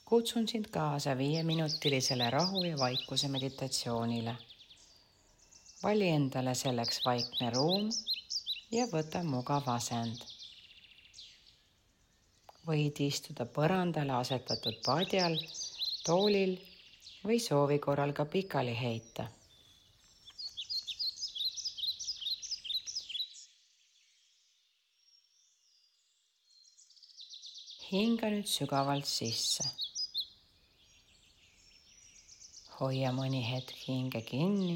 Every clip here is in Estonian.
Kutsun sind kaasa 5-minutilisele rahu ja vaikuse meditatsioonile. Vali endale selleks vaikne ruum ja võta mugav asend. Võid istuda põrandale asetatud padjal, toolil või soovi korral ka pikali heita. Hinga nüüd sügavalt sisse. Hoia mõni hetk hinge kinni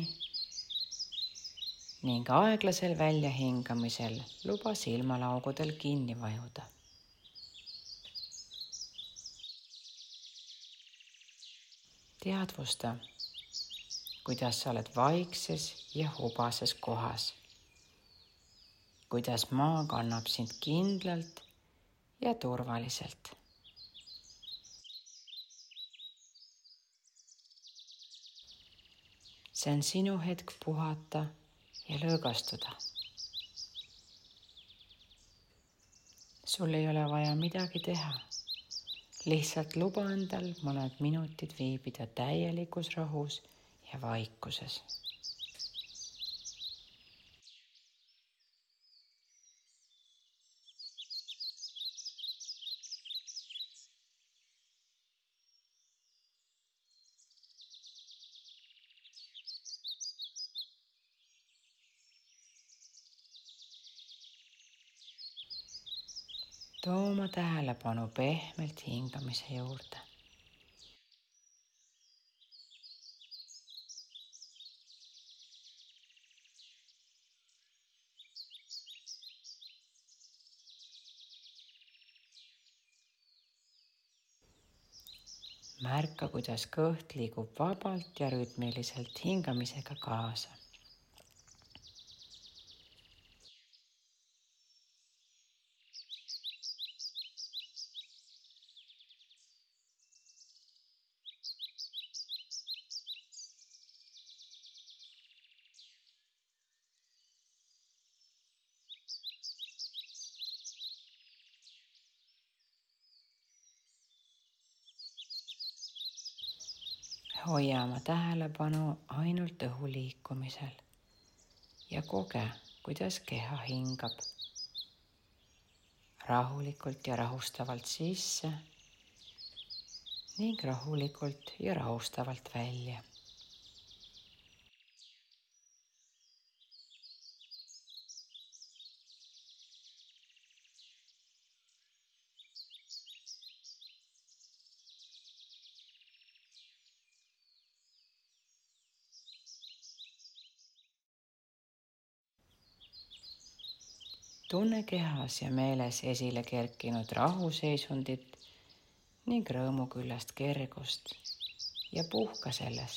ning aeglasel väljahingamisel luba silmalaugudel kinni vajuda. Teadvusta, kuidas sa oled vaikses ja hubases kohas. Kuidas maa kannab sind kindlalt ja turvaliselt. See on sinu hetk puhata ja lõõgastuda. Sul ei ole vaja midagi teha. Lihtsalt luba endal mõned minutid viibida täielikus rahus ja vaikuses. Too oma tähelepanu pehmelt hingamise juurde. Märka, kuidas kõht liigub vabalt ja rütmiliselt hingamisega kaasa. Hoia oma tähelepanu ainult õhu liikumisel ja koge, kuidas keha hingab. Rahulikult ja rahustavalt sisse ning rahulikult ja rahustavalt välja. Tunne kehas ja meeles esile kerkinud rahuseisundit ning rõõmuküllast kergust ja puhka selles.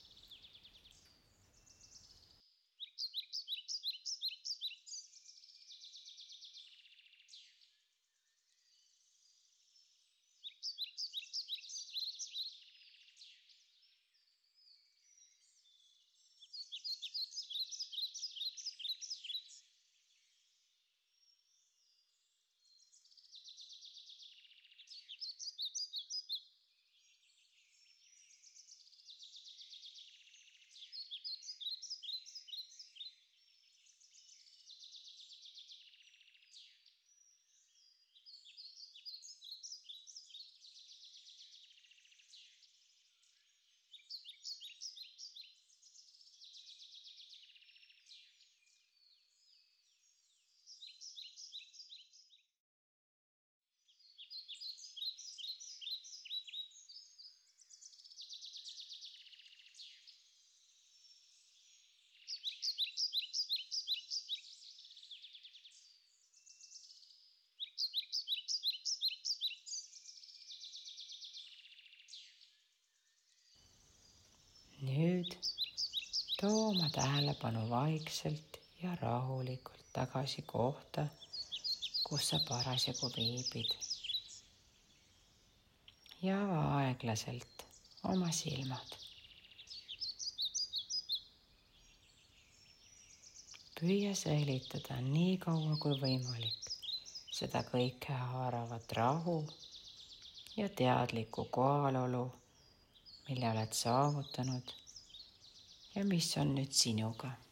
Nüüd too oma tähelepanu vaikselt ja rahulikult tagasi kohta, kus sa parasjagu viibid. Ja ava aeglaselt oma silmad. Püüa säilitada nii kaua kui võimalik seda kõike haaravat rahu ja teadlikku kohalolu, mille oled saavutanud ja mis on nüüd sinuga.